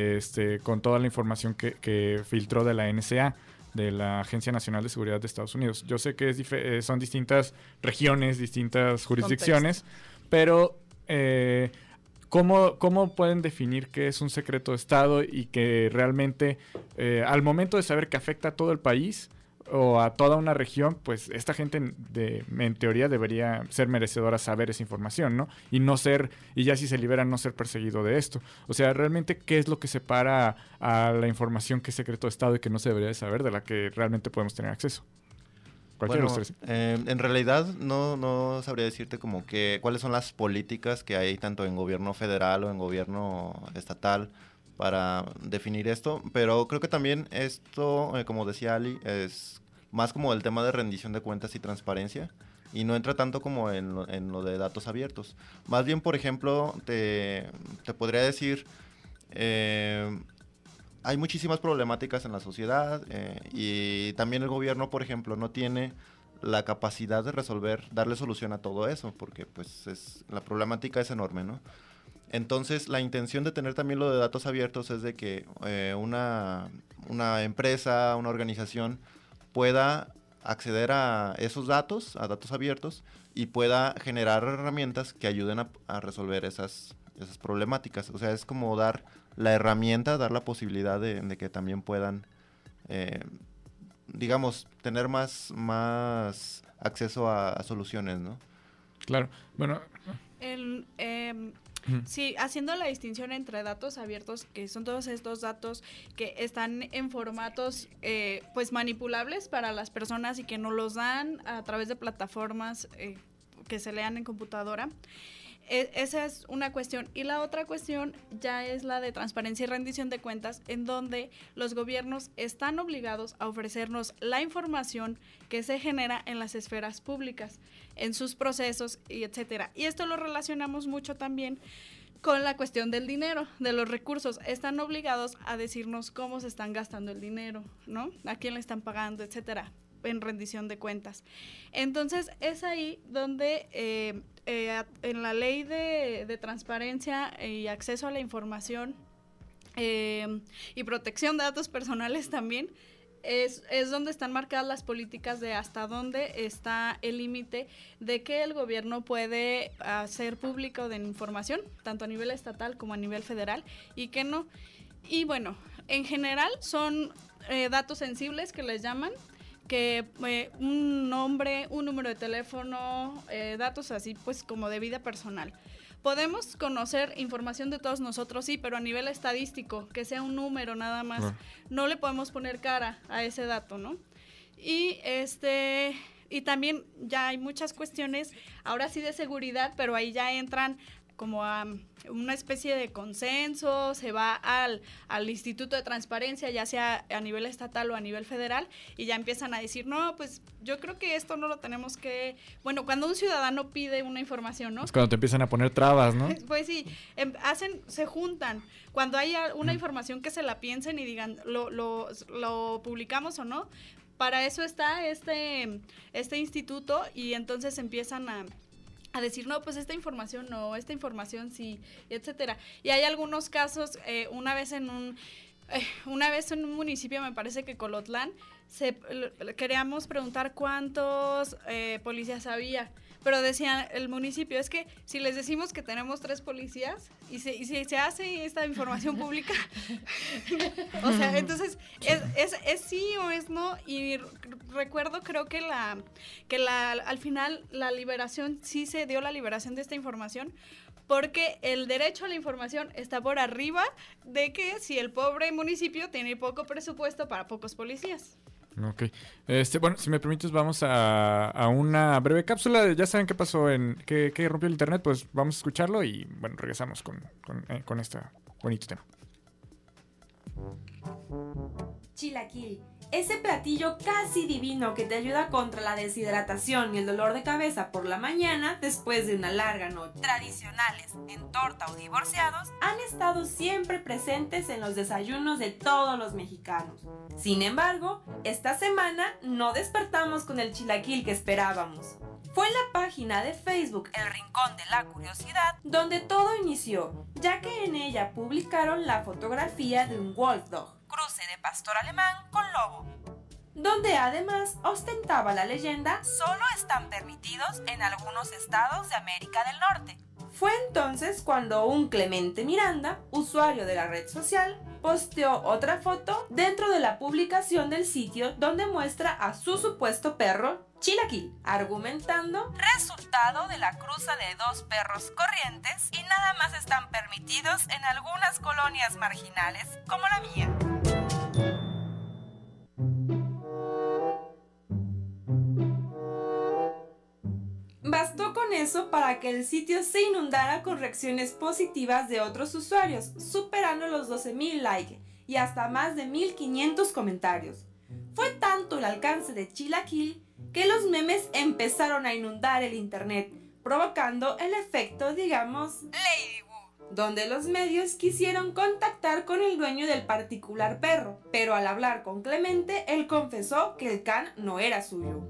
con toda la información que filtró de la NSA, de la Agencia Nacional de Seguridad de Estados Unidos. Yo sé que son distintas regiones, distintas jurisdicciones, pero... ¿Cómo pueden definir qué es un secreto de Estado y que realmente al momento de saber que afecta a todo el país o a toda una región, pues esta gente en teoría debería ser merecedora saber esa información, ¿no? Y ya si se libera, no ser perseguido de esto. O sea, realmente, ¿qué es lo que separa a la información que es secreto de Estado y que no se debería de saber, de la que realmente podemos tener acceso? Bueno, en realidad no sabría decirte como que cuáles son las políticas que hay tanto en gobierno federal o en gobierno estatal para definir esto, pero creo que también esto, como decía Ali, es más como el tema de rendición de cuentas y transparencia y no entra tanto como en lo de datos abiertos. Más bien, por ejemplo, te podría decir... hay muchísimas problemáticas en la sociedad y también el gobierno, por ejemplo, no tiene la capacidad de darle solución a todo eso, porque pues la problemática es enorme, ¿no? Entonces, la intención de tener también lo de datos abiertos es de que una empresa, una organización pueda acceder a esos datos, a datos abiertos, y pueda generar herramientas que ayuden a resolver esas problemáticas. O sea, es como dar la herramienta, dar la posibilidad de que también puedan digamos, tener más acceso a soluciones, ¿no? Claro, bueno. Sí, haciendo la distinción entre datos abiertos, que son todos estos datos que están en formatos pues manipulables para las personas y que nos los dan a través de plataformas que se lean en computadora. Esa es una cuestión. Y la otra cuestión ya es la de transparencia y rendición de cuentas, en donde los gobiernos están obligados a ofrecernos la información que se genera en las esferas públicas, en sus procesos, y etcétera. Y esto lo relacionamos mucho también con la cuestión del dinero, de los recursos. Están obligados a decirnos cómo se están gastando el dinero, ¿no? A quién le están pagando, etcétera, en rendición de cuentas. Entonces, es ahí donde en la ley de transparencia y acceso a la información y protección de datos personales también, es donde están marcadas las políticas de hasta dónde está el límite de que el gobierno puede hacer público de información, tanto a nivel estatal como a nivel federal, y que no. Y bueno, en general son datos sensibles que les llaman, que un nombre, un número de teléfono, datos así pues como de vida personal. Podemos conocer información de todos nosotros, sí, pero a nivel estadístico, que sea un número nada más, no le podemos poner cara a ese dato, ¿no? Y también ya hay muchas cuestiones, ahora sí de seguridad, pero ahí ya entran como a una especie de consenso, se va al Instituto de Transparencia, ya sea a nivel estatal o a nivel federal, y ya empiezan a decir, no, pues yo creo que esto no lo tenemos que... Bueno, cuando un ciudadano pide una información, ¿no? Es cuando te empiezan a poner trabas, ¿no? Pues sí, se juntan. Cuando hay una información que se la piensen y digan, ¿lo publicamos o no? Para eso está este instituto, y entonces empiezan a decir, no, pues esta información no, esta información sí, etcétera. Y hay algunos casos, una vez en un municipio, me parece que Colotlán, queríamos preguntar cuántos policías había, pero decía el municipio, es que si les decimos que tenemos 3 policías y se hace esta información pública, o sea, entonces es sí o es no. Y recuerdo, creo que al final la liberación, sí se dio la liberación de esta información, porque el derecho a la información está por arriba de que si el pobre municipio tiene poco presupuesto para pocos policías. Ok. Bueno, si me permites, vamos a una breve cápsula. Ya saben qué pasó que rompió el internet, pues vamos a escucharlo y bueno, regresamos con este bonito tema. Chilaquil, ese platillo casi divino que te ayuda contra la deshidratación y el dolor de cabeza por la mañana después de una larga noche. Tradicionales, en torta o divorciados, han estado siempre presentes en los desayunos de todos los mexicanos. Sin embargo, esta semana no despertamos con el chilaquil que esperábamos. Fue en la página de Facebook El Rincón de la Curiosidad donde todo inició, ya que en ella publicaron la fotografía de un wolf dog, cruce de pastor alemán con lobo, donde además ostentaba la leyenda "solo están permitidos en algunos estados de América del Norte". Fue entonces cuando un Clemente Miranda, usuario de la red social, posteó otra foto dentro de la publicación del sitio donde muestra a su supuesto perro Chilaquil, argumentando resultado de la cruza de 2 perros corrientes y nada más están permitidos en algunas colonias marginales como la mía. Bastó con eso para que el sitio se inundara con reacciones positivas de otros usuarios, superando los 12,000 likes y hasta más de 1,500 comentarios. Fue tanto el alcance de Chilaquil que los memes empezaron a inundar el internet, provocando el efecto, digamos, Lady Wu, donde los medios quisieron contactar con el dueño del particular perro, pero al hablar con Clemente, él confesó que el can no era suyo.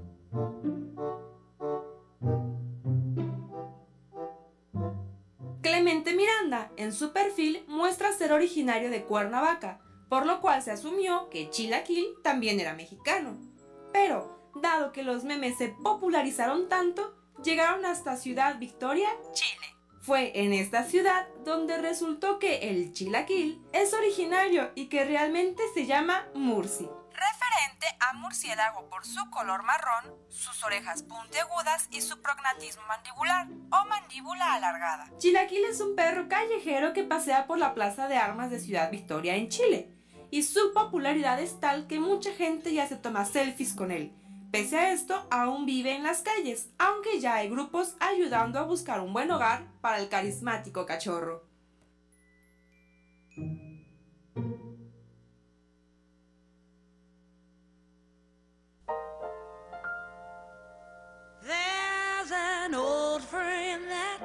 Clemente Miranda, en su perfil, muestra ser originario de Cuernavaca, por lo cual se asumió que Chilaquil también era mexicano. Pero, dado que los memes se popularizaron tanto, llegaron hasta Ciudad Victoria, Chile. Fue en esta ciudad donde resultó que el chilaquil es originario y que realmente se llama Murci, diferente a murciélago por su color marrón, sus orejas puntiagudas y su prognatismo mandibular o mandíbula alargada. Chilaquil es un perro callejero que pasea por la Plaza de Armas de Ciudad Victoria en Chile, y su popularidad es tal que mucha gente ya se toma selfies con él. Pese a esto, aún vive en las calles, aunque ya hay grupos ayudando a buscar un buen hogar para el carismático cachorro. There's an old friend that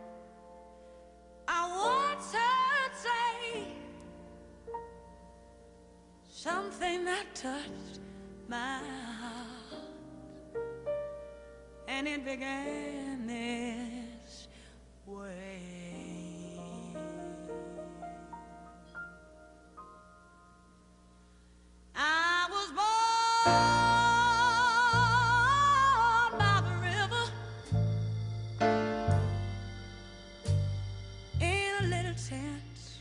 I once heard say something that touched my heart, and it began this way. I was born by the river in a little tent.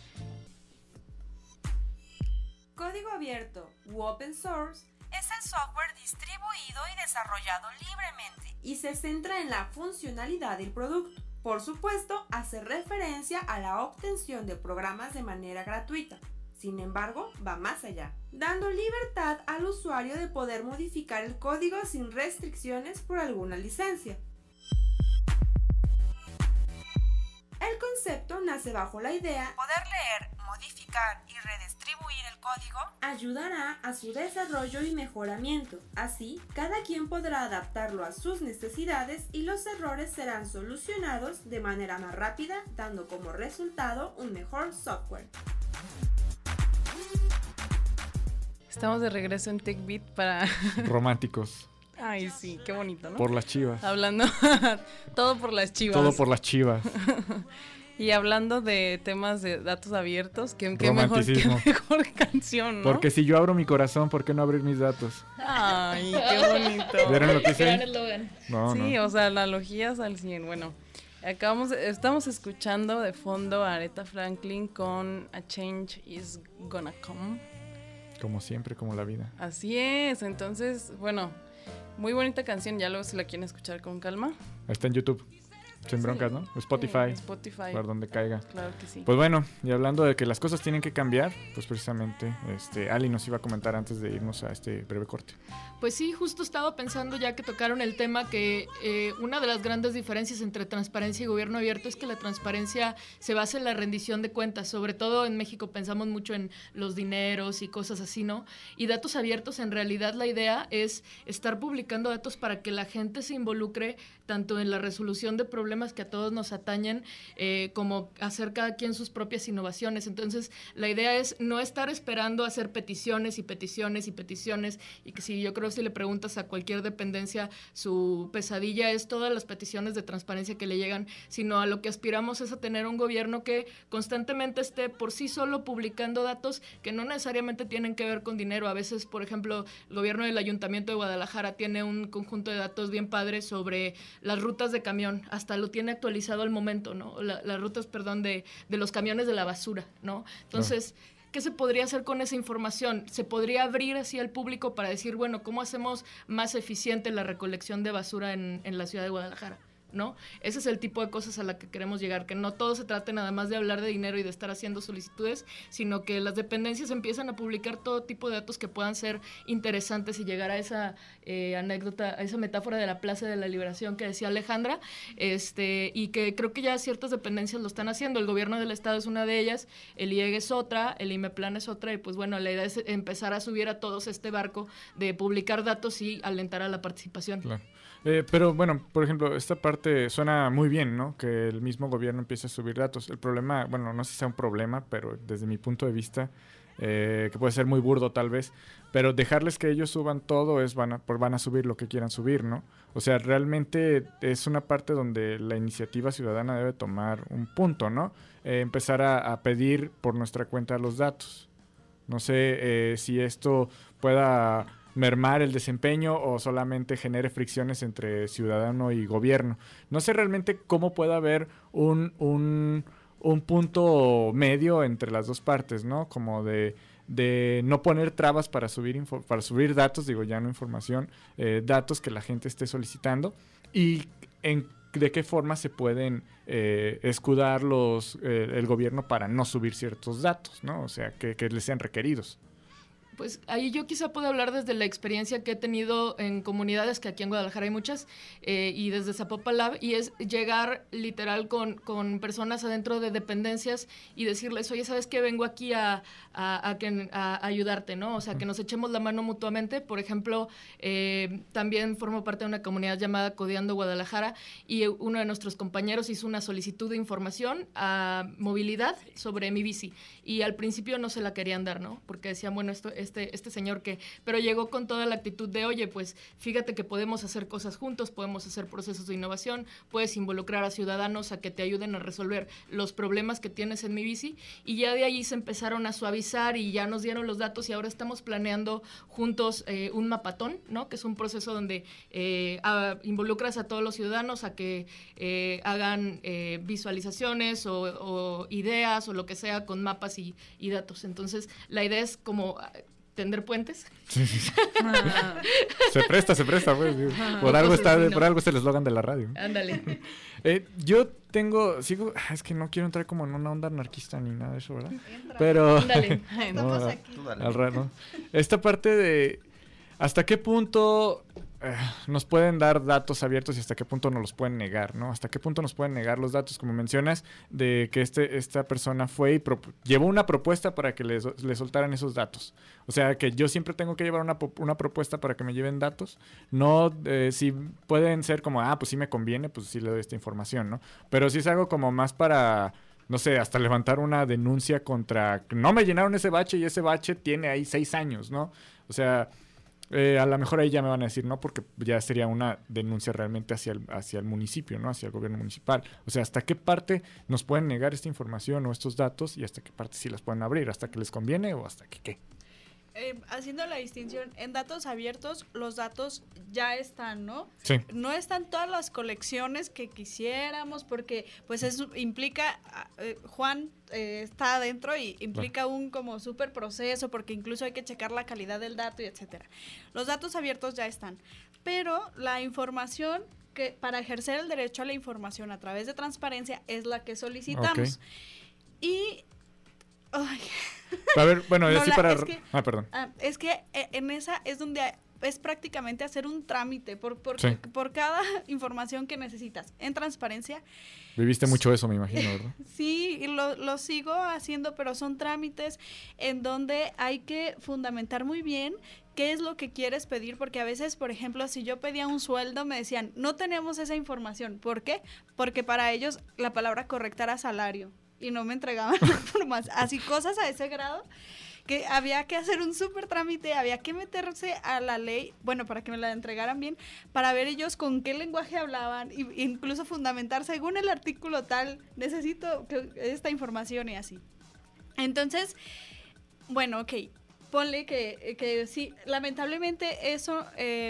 Código abierto u open source es el software distribuido y desarrollado libremente y se centra en la funcionalidad del producto. Por supuesto, hace referencia a la obtención de programas de manera gratuita. Sin embargo, va más allá, dando libertad al usuario de poder modificar el código sin restricciones por alguna licencia. El concepto nace bajo la idea de poder leer, modificar y redistribuir el código ayudará a su desarrollo y mejoramiento. Así, cada quien podrá adaptarlo a sus necesidades y los errores serán solucionados de manera más rápida, dando como resultado un mejor software. Estamos de regreso en TechBeat para... Románticos. Ay, sí, qué bonito, ¿no? Por las chivas. Hablando... Todo por las chivas. Todo por las chivas. Y hablando de temas de datos abiertos, qué mejor canción, ¿no? Porque si yo abro mi corazón, ¿por qué no abrir mis datos? Ay, qué bonito. ¿Vieron lo que hice? Gran eslogan. No, sí, no. o sea, analogías al 100. Bueno, estamos escuchando de fondo a Aretha Franklin con A Change Is Gonna Come. Como siempre, como la vida. Así es, entonces, bueno, muy bonita canción, ya luego si la quieren escuchar con calma. Está en YouTube. Sin broncas, ¿no? Spotify. Sí, Spotify. Por donde caiga. Claro que sí. Pues bueno, y hablando de que las cosas tienen que cambiar, pues precisamente Ali nos iba a comentar antes de irnos a este breve corte. Pues sí, justo estaba pensando ya que tocaron el tema que una de las grandes diferencias entre transparencia y gobierno abierto es que la transparencia se basa en la rendición de cuentas. Sobre todo en México pensamos mucho en los dineros y cosas así, ¿no? Y datos abiertos, en realidad la idea es estar publicando datos para que la gente se involucre tanto en la resolución de problemas que a todos nos atañen, como hacer cada quien sus propias innovaciones. Entonces, la idea es no estar esperando hacer peticiones y peticiones y peticiones, y que si yo creo si le preguntas a cualquier dependencia, su pesadilla es todas las peticiones de transparencia que le llegan, sino a lo que aspiramos es a tener un gobierno que constantemente esté por sí solo publicando datos que no necesariamente tienen que ver con dinero. A veces, por ejemplo, el gobierno del Ayuntamiento de Guadalajara tiene un conjunto de datos bien padres sobre las rutas de camión, hasta lo tiene actualizado al momento, ¿no? Las rutas, perdón, de los camiones de la basura, ¿no? Entonces, ¿qué se podría hacer con esa información? Se podría abrir así al público para decir, bueno, ¿cómo hacemos más eficiente la recolección de basura en la ciudad de Guadalajara? ¿No? Ese es el tipo de cosas a la que queremos llegar, que no todo se trate nada más de hablar de dinero y de estar haciendo solicitudes, sino que las dependencias empiezan a publicar todo tipo de datos que puedan ser interesantes y llegar a esa anécdota, a esa metáfora de la Plaza de la Liberación que decía Alejandra, y que creo que ya ciertas dependencias lo están haciendo. El gobierno del estado es una de ellas, el IEG es otra, el IMEPLAN es otra, y pues bueno, la idea es empezar a subir a todos este barco de publicar datos y alentar a la participación. Claro. Pero bueno, por ejemplo, esta parte suena muy bien, ¿no? Que el mismo gobierno empiece a subir datos. El problema, bueno, no sé si sea un problema, pero desde mi punto de vista, que puede ser muy burdo tal vez, pero dejarles que ellos suban todo van a subir lo que quieran subir, ¿no? O sea, realmente es una parte donde la iniciativa ciudadana debe tomar un punto, ¿no? Empezar a pedir por nuestra cuenta los datos. No sé si esto pueda mermar el desempeño o solamente genere fricciones entre ciudadano y gobierno. No sé realmente cómo puede haber un punto medio entre las dos partes, ¿no? Como de de no poner trabas para subir datos, digo ya no información, datos que la gente esté solicitando, y de qué forma se pueden escudar el gobierno para no subir ciertos datos, ¿no? O sea, que les sean requeridos. Pues ahí yo quizá puedo hablar desde la experiencia que he tenido en comunidades, que aquí en Guadalajara hay muchas, y desde Zapopan Lab, y es llegar literal con personas adentro de dependencias y decirles, oye, ¿sabes qué? Vengo aquí a ayudarte, ¿no? O sea, que nos echemos la mano mutuamente. Por ejemplo, también formo parte de una comunidad llamada Codeando Guadalajara, y uno de nuestros compañeros hizo una solicitud de información a movilidad sobre mi bici, y al principio no se la querían dar, ¿no? Porque decían, bueno, este señor que, pero llegó con toda la actitud de, oye, pues fíjate que podemos hacer cosas juntos, podemos hacer procesos de innovación, puedes involucrar a ciudadanos a que te ayuden a resolver los problemas que tienes en mi bici, y ya de ahí se empezaron a suavizar y ya nos dieron los datos, y ahora estamos planeando juntos un mapatón, ¿no? Que es un proceso donde involucras a todos los ciudadanos a que hagan visualizaciones o ideas o lo que sea con mapas y datos. Entonces, la idea es como tender puentes. Sí. Se presta, pues. Por algo es el eslogan de la radio. Ándale. Yo sigo, es que no quiero entrar como en una onda anarquista ni nada de eso, ¿verdad? Pero Ándale. Estamos aquí. Al rato. Esta parte de hasta qué punto nos pueden dar datos abiertos y hasta qué punto nos los pueden negar, ¿no? Hasta qué punto nos pueden negar los datos, como mencionas, de que esta persona fue y llevó una propuesta para que le soltaran esos datos. O sea, que yo siempre tengo que llevar una propuesta para que me lleven datos. No, si pueden ser como, pues sí me conviene, pues sí le doy esta información, ¿no? Pero si es algo como más para, no sé, hasta levantar una denuncia contra, no me llenaron ese bache y ese bache tiene ahí 6 años, ¿no? O sea, a lo mejor ahí ya me van a decir no, porque ya sería una denuncia realmente hacia el municipio, ¿no? Hacia el gobierno municipal. O sea, ¿hasta qué parte nos pueden negar esta información o estos datos y hasta qué parte sí las pueden abrir? ¿Hasta que les conviene o hasta que qué? Haciendo la distinción, en datos abiertos los datos ya están, ¿no? Sí. No están todas las colecciones que quisiéramos porque pues eso implica, Juan está adentro y implica un como súper proceso porque incluso hay que checar la calidad del dato y etcétera. Los datos abiertos ya están, pero la información que para ejercer el derecho a la información a través de transparencia es la que solicitamos. Okay. Y... Ay. A ver, bueno, No, así para... perdón. Es que en esa es donde es prácticamente hacer un trámite por cada información que necesitas. En transparencia. Viviste mucho eso, me imagino, ¿verdad? Sí, y lo sigo haciendo, pero son trámites en donde hay que fundamentar muy bien qué es lo que quieres pedir, porque a veces, por ejemplo, si yo pedía un sueldo, me decían, no tenemos esa información. ¿Por qué? Porque para ellos la palabra correcta era salario. Y no me entregaban formas, así cosas a ese grado, que había que hacer un súper trámite, había que meterse a la ley, bueno, para que me la entregaran bien, para ver ellos con qué lenguaje hablaban, e incluso fundamentar, según el artículo tal, necesito esta información y así. Entonces, bueno, ok, ponle que sí, lamentablemente eso...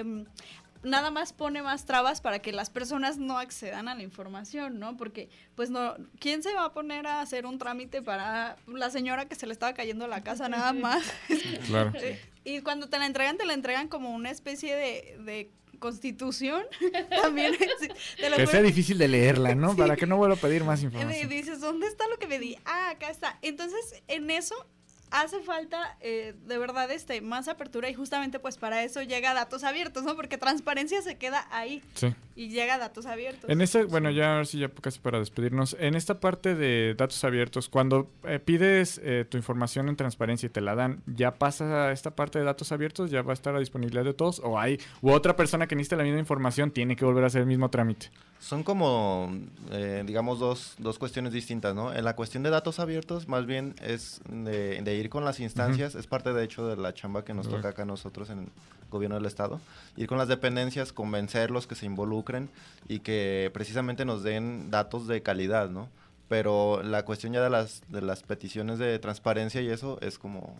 nada más pone más trabas para que las personas no accedan a la información, ¿no? Porque, pues, no, ¿quién se va a poner a hacer un trámite para la señora que se le estaba cayendo la casa nada más? Claro. Y cuando te la entregan como una especie de constitución. También. Que sea difícil de leerla, ¿no? Sí. Para que no vuelva a pedir más información. Y dices, ¿dónde está lo que me di? Acá está. Entonces, en eso... hace falta de verdad más apertura y justamente pues para eso llega datos abiertos, ¿no? Porque transparencia se queda ahí. Sí. Y llega datos abiertos. En bueno, ya ahora sí, ya casi para despedirnos. En esta parte de datos abiertos, cuando pides tu información en transparencia y te la dan, ¿ya pasa a esta parte de datos abiertos? ¿Ya va a estar a disponibilidad de todos? ¿O u otra persona que necesita la misma información tiene que volver a hacer el mismo trámite? Son como, digamos, dos cuestiones distintas, ¿no? En la cuestión de datos abiertos, más bien es de ir con las instancias, es parte de hecho de la chamba que nos toca acá a nosotros en el gobierno del estado, ir con las dependencias, convencerlos que se involucren y que precisamente nos den datos de calidad, ¿no? Pero la cuestión ya de las peticiones de transparencia y eso es como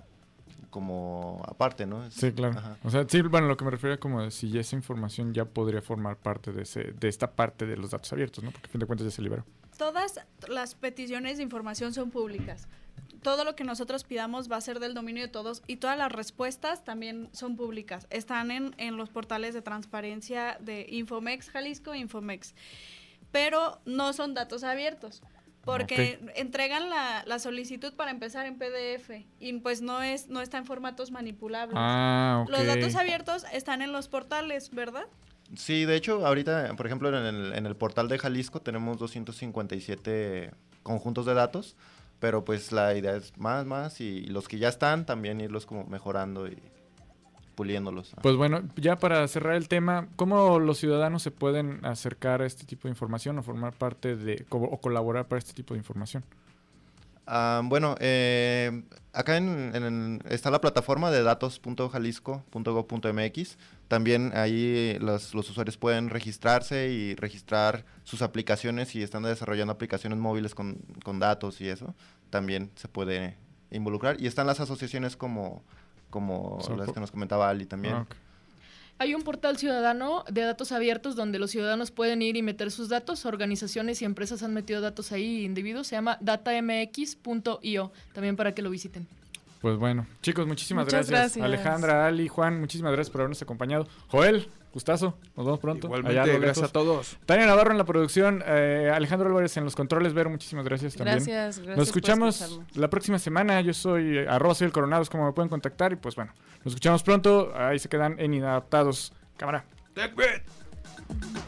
aparte, ¿no? Sí, claro. Ajá. O sea, sí, bueno, lo que me refiero es como de si esa información ya podría formar parte de esta parte de los datos abiertos, ¿no? Porque a fin de cuentas ya se liberó. Todas las peticiones de información son públicas. todo lo que nosotros pidamos va a ser del dominio de todos y todas las respuestas también son públicas. Están en los portales de transparencia de Infomex Jalisco e Infomex. Pero no son datos abiertos, porque entregan la solicitud para empezar en PDF y pues no está en formatos manipulables. Los datos abiertos están en los portales, ¿verdad? Sí, de hecho, ahorita, por ejemplo, en el portal de Jalisco tenemos 257 conjuntos de datos, pero pues la idea es más y los que ya están también irlos como mejorando y puliéndolos. Pues bueno, ya para cerrar el tema, ¿cómo los ciudadanos se pueden acercar a este tipo de información o formar parte o colaborar para este tipo de información? Bueno, acá está la plataforma de datos.jalisco.gov.mx. También ahí los usuarios pueden registrarse y registrar sus aplicaciones si están desarrollando aplicaciones móviles con datos y eso. También se puede involucrar. Y están las asociaciones como las que nos comentaba Ali también. Hay un portal ciudadano de datos abiertos donde los ciudadanos pueden ir y meter sus datos. Organizaciones y empresas han metido datos ahí, individuos. Se llama datamx.io, también para que lo visiten. Pues bueno, chicos, muchísimas gracias. Alejandra, Ali, Juan, muchísimas gracias por habernos acompañado. Joel, gustazo, nos vemos pronto. Igualmente, gracias a todos. Tania Navarro en la producción, Alejandro Álvarez en los controles. Vero, muchísimas gracias también. Gracias. Nos escuchamos la próxima semana. Yo soy @soy el Coronado, es como me pueden contactar. Y pues bueno, nos escuchamos pronto. Ahí se quedan en Inadaptados. Cámara. Take it.